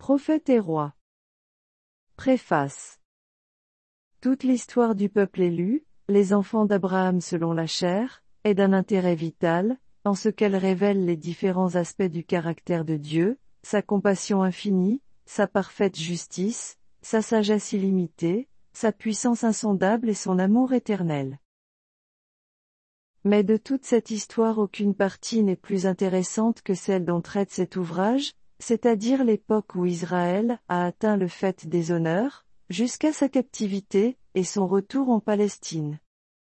Prophètes et rois. Préface. Toute l'histoire du peuple élu, les enfants d'Abraham selon la chair, est d'un intérêt vital, en ce qu'elle révèle les différents aspects du caractère de Dieu, sa compassion infinie, sa parfaite justice, sa sagesse illimitée, sa puissance insondable et son amour éternel. Mais de toute cette histoire aucune partie n'est plus intéressante que celle dont traite cet ouvrage, c'est-à-dire l'époque où Israël a atteint le faîte des honneurs, jusqu'à sa captivité, et son retour en Palestine.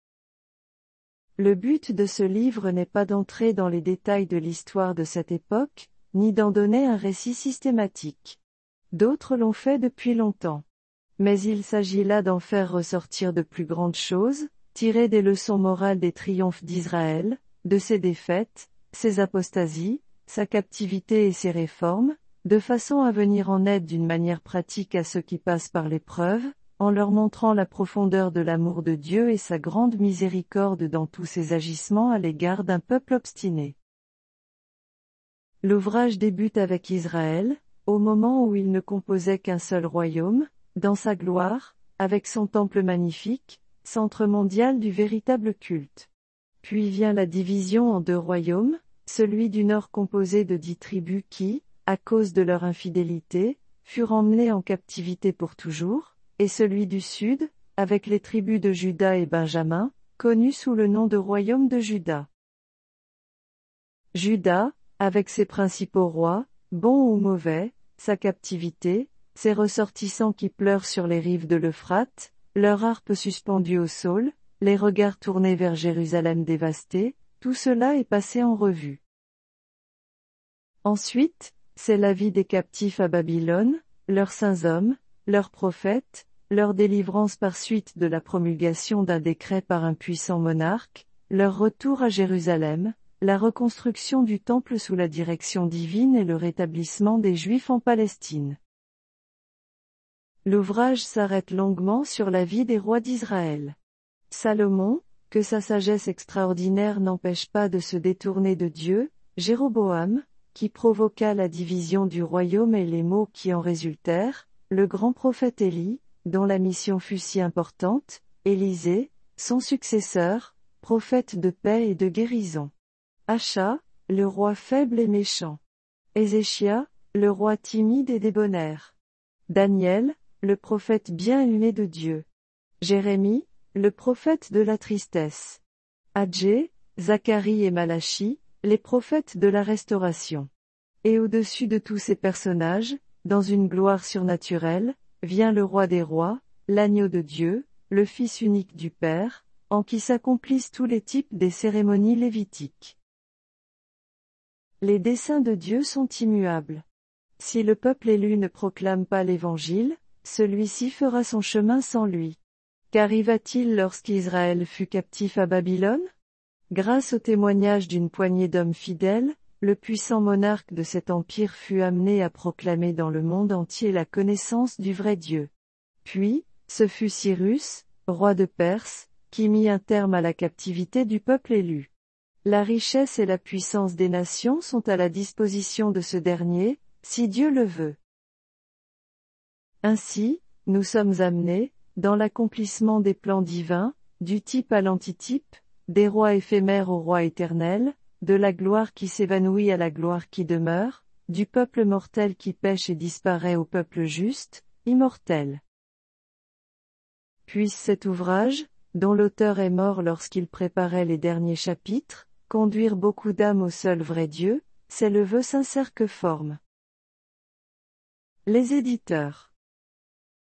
Le but de ce livre n'est pas d'entrer dans les détails de l'histoire de cette époque, ni d'en donner un récit systématique. D'autres l'ont fait depuis longtemps. Mais il s'agit là d'en faire ressortir de plus grandes choses, tirer des leçons morales des triomphes d'Israël, de ses défaites, ses apostasies, sa captivité et ses réformes, de façon à venir en aide d'une manière pratique à ceux qui passent par l'épreuve, en leur montrant la profondeur de l'amour de Dieu et sa grande miséricorde dans tous ses agissements à l'égard d'un peuple obstiné. L'ouvrage débute avec Israël, au moment où il ne composait qu'un seul royaume, dans sa gloire, avec son temple magnifique, centre mondial du véritable culte. Puis vient la division en 2 royaumes, celui du nord composé de 10 tribus qui, à cause de leur infidélité, furent emmenés en captivité pour toujours, et celui du sud, avec les tribus de Juda et Benjamin, connus sous le nom de royaume de Juda. Juda, avec ses principaux rois, bons ou mauvais, sa captivité, ses ressortissants qui pleurent sur les rives de l'Euphrate, leur harpe suspendue au saule, les regards tournés vers Jérusalem dévastée, tout cela est passé en revue. Ensuite, c'est la vie des captifs à Babylone, leurs saints hommes, leurs prophètes, leur délivrance par suite de la promulgation d'un décret par un puissant monarque, leur retour à Jérusalem, la reconstruction du temple sous la direction divine et le rétablissement des Juifs en Palestine. L'ouvrage s'arrête longuement sur la vie des rois d'Israël. Salomon, que sa sagesse extraordinaire n'empêche pas de se détourner de Dieu, Jéroboam, qui provoqua la division du royaume et les maux qui en résultèrent, le grand prophète Élie, dont la mission fut si importante, Élisée, son successeur, prophète de paix et de guérison. Acha, le roi faible et méchant. Ézéchia, le roi timide et débonnaire. Daniel, le prophète bien aimé de Dieu. Jérémie, le prophète de la tristesse. Agé, Zacharie et Malachie, les prophètes de la restauration. Et au-dessus de tous ces personnages, dans une gloire surnaturelle, vient le roi des rois, l'agneau de Dieu, le fils unique du Père, en qui s'accomplissent tous les types des cérémonies lévitiques. Les desseins de Dieu sont immuables. Si le peuple élu ne proclame pas l'Évangile, celui-ci fera son chemin sans lui. Qu'arriva-t-il lorsqu'Israël fut captif à Babylone? Grâce au témoignage d'une poignée d'hommes fidèles, le puissant monarque de cet empire fut amené à proclamer dans le monde entier la connaissance du vrai Dieu. Puis, ce fut Cyrus, roi de Perse, qui mit un terme à la captivité du peuple élu. La richesse et la puissance des nations sont à la disposition de ce dernier, si Dieu le veut. Ainsi, nous sommes amenés, dans l'accomplissement des plans divins, du type à l'antitype, des rois éphémères au roi éternel, de la gloire qui s'évanouit à la gloire qui demeure, du peuple mortel qui pêche et disparaît au peuple juste, immortel. Puisse cet ouvrage, dont l'auteur est mort lorsqu'il préparait les derniers chapitres, conduire beaucoup d'âmes au seul vrai Dieu, c'est le vœu sincère que forment les éditeurs.